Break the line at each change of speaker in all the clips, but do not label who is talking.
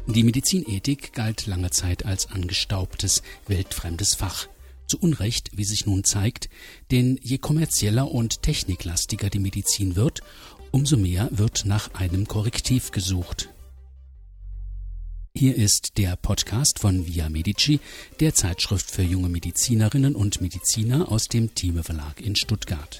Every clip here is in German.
Die Medizinethik galt lange Zeit als angestaubtes, weltfremdes Fach. Zu Unrecht, wie sich nun zeigt, denn je kommerzieller und techniklastiger die Medizin wird, umso mehr wird nach einem Korrektiv gesucht. Hier ist der Podcast von Via Medici, der Zeitschrift für junge Medizinerinnen und Mediziner aus dem Thieme Verlag in Stuttgart.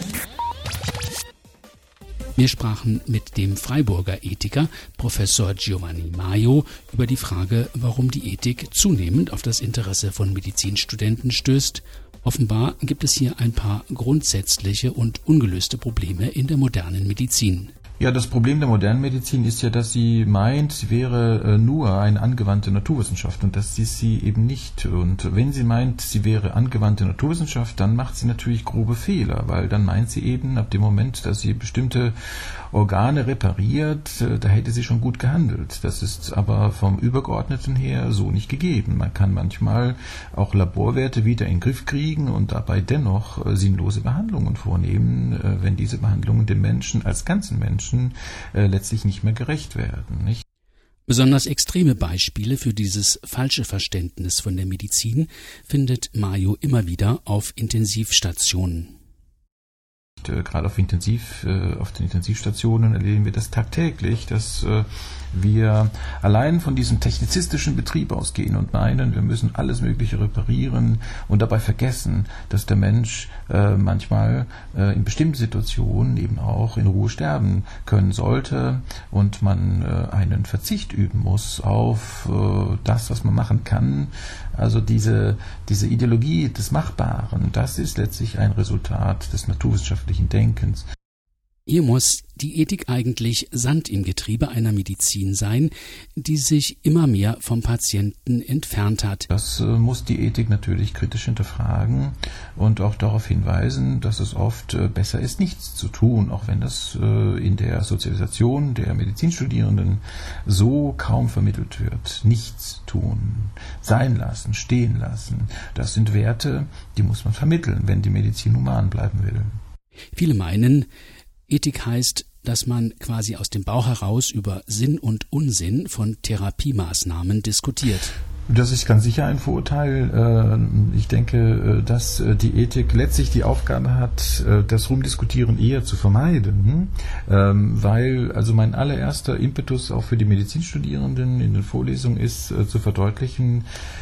Wir sprachen mit dem Freiburger Ethiker Professor Giovanni Maio über die Frage, warum die Ethik zunehmend auf das Interesse von Medizinstudenten stößt. Offenbar gibt es hier ein paar grundsätzliche und ungelöste Probleme in der modernen Medizin.
Ja, das Problem der modernen Medizin ist ja, dass sie meint, sie wäre nur eine angewandte Naturwissenschaft, und das ist sie eben nicht. Und wenn sie meint, sie wäre angewandte Naturwissenschaft, dann macht sie natürlich grobe Fehler, weil dann meint sie eben, ab dem Moment, dass sie bestimmte Organe repariert, da hätte sie schon gut gehandelt. Das ist aber vom Übergeordneten her so nicht gegeben. Man kann manchmal auch Laborwerte wieder in den Griff kriegen und dabei dennoch sinnlose Behandlungen vornehmen, wenn diese Behandlungen dem Menschen als ganzen Menschen letztlich nicht mehr gerecht werden, nicht?
Besonders extreme Beispiele für dieses falsche Verständnis von der Medizin findet Maio immer wieder auf Intensivstationen.
Gerade auf den Intensivstationen erleben wir das tagtäglich, dass wir allein von diesem technizistischen Betrieb ausgehen und meinen, wir müssen alles Mögliche reparieren und dabei vergessen, dass der Mensch manchmal in bestimmten Situationen eben auch in Ruhe sterben können sollte und man einen Verzicht üben muss auf das, was man machen kann. Also diese Ideologie des Machbaren, das ist letztlich ein Resultat des naturwissenschaftlichen Denkens.
Hier muss die Ethik eigentlich Sand im Getriebe einer Medizin sein, die sich immer mehr vom Patienten entfernt hat.
Das muss die Ethik natürlich kritisch hinterfragen und auch darauf hinweisen, dass es oft besser ist, nichts zu tun, auch wenn das in der Sozialisation der Medizinstudierenden so kaum vermittelt wird. Nichts tun, sein lassen, stehen lassen, das sind Werte, die muss man vermitteln, wenn die Medizin human bleiben will.
Viele meinen, Ethik heißt, dass man quasi aus dem Bauch heraus über Sinn und Unsinn von Therapiemaßnahmen diskutiert.
Das ist ganz sicher ein Vorurteil. Ich denke, dass die Ethik letztlich die Aufgabe hat, das Rumdiskutieren eher zu vermeiden, weil also mein allererster Impetus auch für die Medizinstudierenden in den Vorlesungen ist, zu verdeutlichen,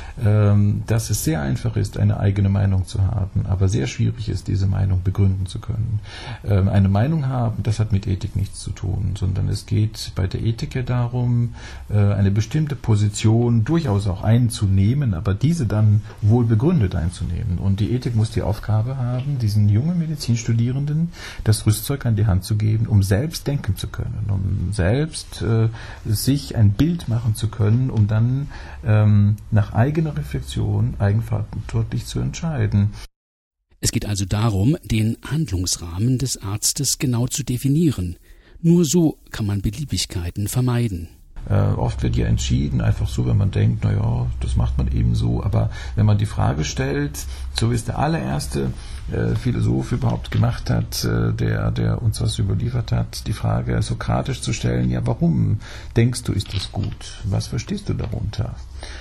dass es sehr einfach ist, eine eigene Meinung zu haben, aber sehr schwierig ist, diese Meinung begründen zu können. Eine Meinung haben, das hat mit Ethik nichts zu tun, sondern es geht bei der Ethik ja darum, eine bestimmte Position durchaus auch einzunehmen, aber diese dann wohl begründet einzunehmen. Und die Ethik muss die Aufgabe haben, diesen jungen Medizinstudierenden das Rüstzeug an die Hand zu geben, um selbst denken zu können, um selbst sich ein Bild machen zu können, um dann nach eigener Reflexion eigenverantwortlich zu entscheiden.
Es geht also darum, den Handlungsrahmen des Arztes genau zu definieren. Nur so kann man Beliebigkeiten vermeiden.
Oft wird ja entschieden, einfach so, wenn man denkt, naja, das macht man eben so, aber wenn man die Frage stellt, so wie es der allererste Philosoph überhaupt gemacht hat, der uns was überliefert hat, die Frage sokratisch zu stellen, ja, warum denkst du, ist das gut? Was verstehst du darunter?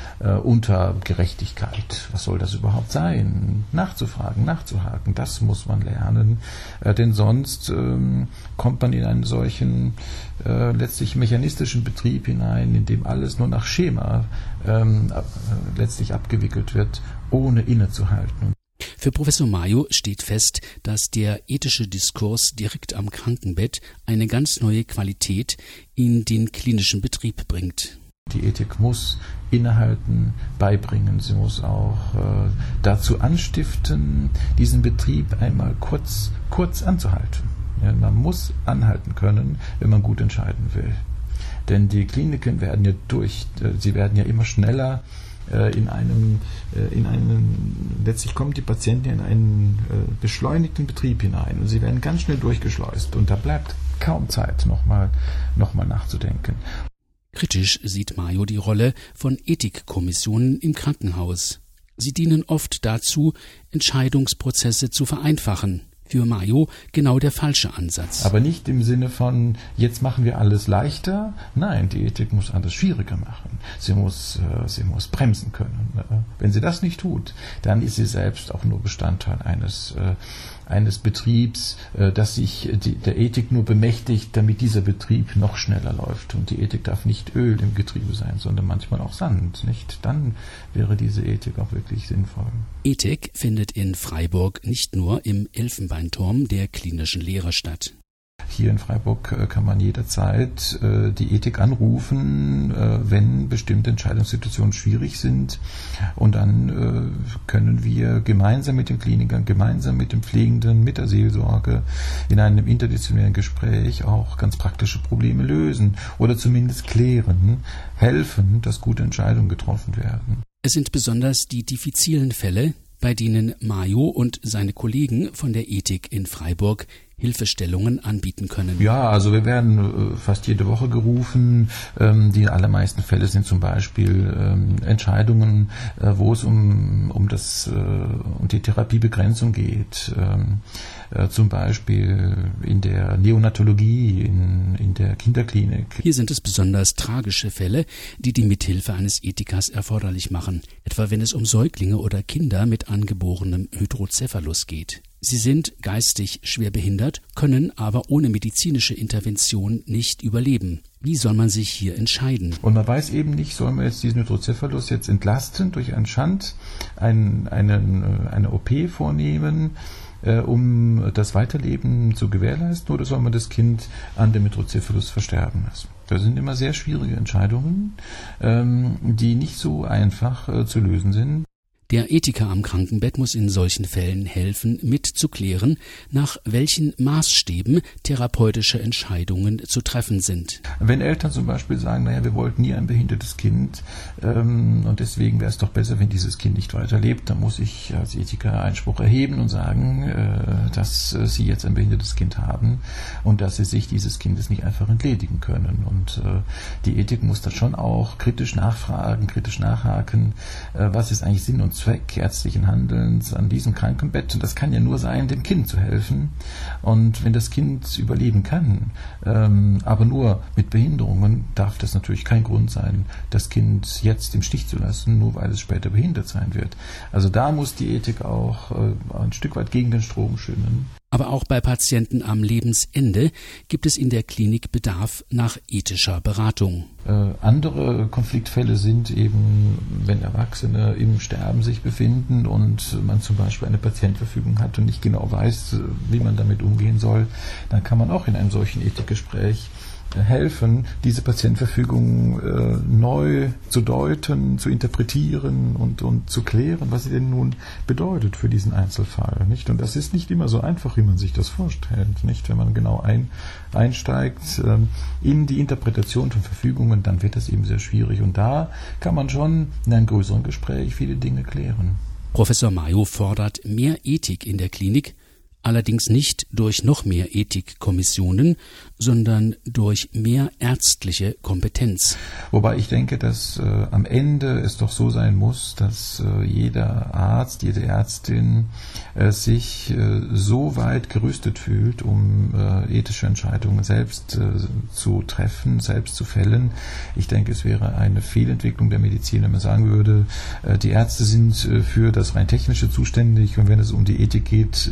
Unter Gerechtigkeit. Was soll das überhaupt sein? Nachzufragen, nachzuhaken, das muss man lernen, denn sonst kommt man in einen solchen letztlich mechanistischen Betrieb hinein, in dem alles nur nach Schema letztlich abgewickelt wird, ohne innezuhalten.
Für Professor Maio steht fest, dass der ethische Diskurs direkt am Krankenbett eine ganz neue Qualität in den klinischen Betrieb bringt.
Die Ethik muss innehalten, beibringen. Sie muss auch dazu anstiften, diesen Betrieb einmal kurz anzuhalten. Ja, man muss anhalten können, wenn man gut entscheiden will. Denn die Kliniken werden ja immer schneller letztlich kommen die Patienten in einen beschleunigten Betrieb hinein und sie werden ganz schnell durchgeschleust und da bleibt kaum Zeit, nochmal nachzudenken.
Kritisch sieht Maio die Rolle von Ethikkommissionen im Krankenhaus. Sie dienen oft dazu, Entscheidungsprozesse zu vereinfachen. Für Mayo genau der falsche Ansatz.
Aber nicht im Sinne von, jetzt machen wir alles leichter. Nein, die Ethik muss alles schwieriger machen. Sie muss bremsen können. Wenn sie das nicht tut, dann ist sie selbst auch nur Bestandteil eines Betriebs, das sich der Ethik nur bemächtigt, damit dieser Betrieb noch schneller läuft. Und die Ethik darf nicht Öl im Getriebe sein, sondern manchmal auch Sand. Nicht? Dann wäre diese Ethik auch wirklich sinnvoll.
Ethik findet in Freiburg nicht nur im Elfenbeinturm der klinischen Lehre statt.
Hier in Freiburg kann man jederzeit die Ethik anrufen, wenn bestimmte Entscheidungssituationen schwierig sind. Und dann können wir gemeinsam mit den Klinikern, gemeinsam mit den Pflegenden, mit der Seelsorge in einem interdisziplinären Gespräch auch ganz praktische Probleme lösen oder zumindest klären, helfen, dass gute Entscheidungen getroffen werden.
Es sind besonders die diffizilen Fälle, bei denen Mayo und seine Kollegen von der Ethik in Freiburg Hilfestellungen anbieten können.
Ja, also wir werden fast jede Woche gerufen. Die allermeisten Fälle sind zum Beispiel Entscheidungen, wo es um die Therapiebegrenzung geht. Zum Beispiel in der Neonatologie, in der Kinderklinik.
Hier sind es besonders tragische Fälle, die die Mithilfe eines Ethikers erforderlich machen. Etwa wenn es um Säuglinge oder Kinder mit angeborenem Hydrocephalus geht. Sie sind geistig schwer behindert, können aber ohne medizinische Intervention nicht überleben. Wie soll man sich hier entscheiden?
Und man weiß eben nicht, soll man jetzt diesen Hydrocephalus jetzt entlasten durch einen Schand, eine OP vornehmen, um das Weiterleben zu gewährleisten, oder soll man das Kind an dem Hydrocephalus versterben lassen? Das sind immer sehr schwierige Entscheidungen, die nicht so einfach zu lösen sind.
Der Ethiker am Krankenbett muss in solchen Fällen helfen, mitzuklären, nach welchen Maßstäben therapeutische Entscheidungen zu treffen sind.
Wenn Eltern zum Beispiel sagen, wir wollten nie ein behindertes Kind und deswegen wäre es doch besser, wenn dieses Kind nicht weiterlebt, dann muss ich als Ethiker Einspruch erheben und sagen, dass sie jetzt ein behindertes Kind haben und dass sie sich dieses Kindes nicht einfach entledigen können. Und die Ethik muss da schon auch kritisch nachfragen, kritisch nachhaken, was ist eigentlich Sinn und Zweck ärztlichen Handelns an diesem Krankenbett. Und das kann ja nur sein, dem Kind zu helfen. Und wenn das Kind überleben kann, aber nur mit Behinderungen, darf das natürlich kein Grund sein, das Kind jetzt im Stich zu lassen, nur weil es später behindert sein wird. Also da muss die Ethik auch ein Stück weit gegen den Strom schwimmen.
Aber auch bei Patienten am Lebensende gibt es in der Klinik Bedarf nach ethischer Beratung.
Andere Konfliktfälle sind eben, wenn Erwachsene im Sterben sich befinden und man zum Beispiel eine Patientenverfügung hat und nicht genau weiß, wie man damit umgehen soll, dann kann man auch in einem solchen Ethikgespräch helfen, diese Patientenverfügung neu zu deuten, zu interpretieren und zu klären, was sie denn nun bedeutet für diesen Einzelfall. Nicht? Und das ist nicht immer so einfach, wie man sich das vorstellt. Nicht? Wenn man genau einsteigt in die Interpretation von Verfügungen, dann wird das eben sehr schwierig. Und da kann man schon in einem größeren Gespräch viele Dinge klären.
Professor Mayo fordert mehr Ethik in der Klinik, allerdings nicht durch noch mehr Ethikkommissionen, sondern durch mehr ärztliche Kompetenz.
Wobei ich denke, dass am Ende es doch so sein muss, dass jeder Arzt, jede Ärztin sich so weit gerüstet fühlt, um ethische Entscheidungen selbst zu treffen, selbst zu fällen. Ich denke, es wäre eine Fehlentwicklung der Medizin, wenn man sagen würde, die Ärzte sind für das rein Technische zuständig und wenn es um die Ethik geht,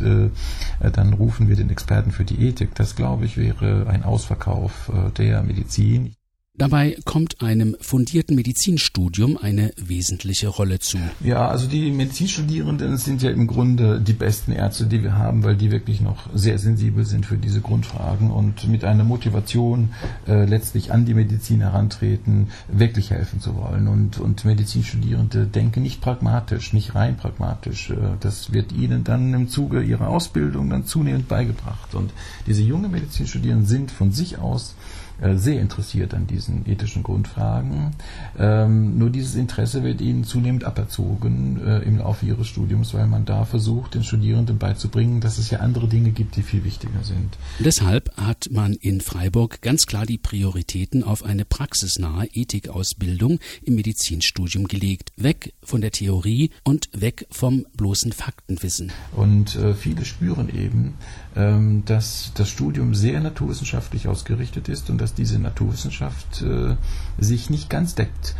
dann rufen wir den Experten für die Ethik. Das, glaube ich, wäre ein Ausverkauf der Medizin.
Dabei kommt einem fundierten Medizinstudium eine wesentliche Rolle zu.
Ja, also die Medizinstudierenden sind ja im Grunde die besten Ärzte, die wir haben, weil die wirklich noch sehr sensibel sind für diese Grundfragen und mit einer Motivation letztlich an die Medizin herantreten, wirklich helfen zu wollen. Und Medizinstudierende denken nicht pragmatisch, nicht rein pragmatisch. Das wird ihnen dann im Zuge ihrer Ausbildung dann zunehmend beigebracht. Und diese jungen Medizinstudierenden sind von sich aus sehr interessiert an diesen ethischen Grundfragen. Nur dieses Interesse wird ihnen zunehmend aberzogen im Laufe ihres Studiums, weil man da versucht, den Studierenden beizubringen, dass es ja andere Dinge gibt, die viel wichtiger sind.
Deshalb hat man in Freiburg ganz klar die Prioritäten auf eine praxisnahe Ethikausbildung im Medizinstudium gelegt. Weg von der Theorie und weg vom bloßen Faktenwissen.
Und viele spüren eben, dass das Studium sehr naturwissenschaftlich ausgerichtet ist und dass diese Naturwissenschaft sich nicht ganz deckt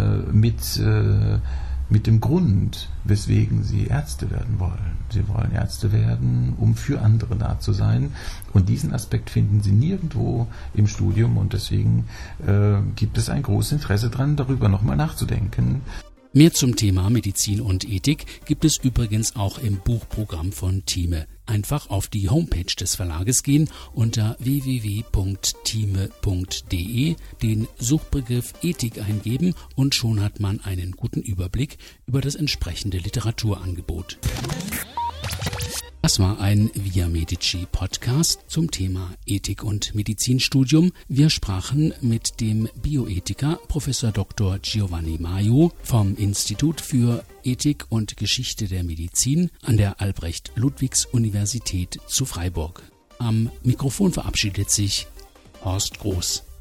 mit dem Grund, weswegen sie Ärzte werden wollen. Sie wollen Ärzte werden, um für andere da zu sein. Und diesen Aspekt finden sie nirgendwo im Studium. Und deswegen gibt es ein großes Interesse daran, darüber nochmal nachzudenken.
Mehr zum Thema Medizin und Ethik gibt es übrigens auch im Buchprogramm von Thieme. Einfach auf die Homepage des Verlages gehen, unter www.thieme.de den Suchbegriff Ethik eingeben und schon hat man einen guten Überblick über das entsprechende Literaturangebot. Das war ein Via Medici Podcast zum Thema Ethik und Medizinstudium. Wir sprachen mit dem Bioethiker Prof. Dr. Giovanni Maio vom Institut für Ethik und Geschichte der Medizin an der Albrecht-Ludwigs-Universität zu Freiburg. Am Mikrofon verabschiedet sich Horst Groß.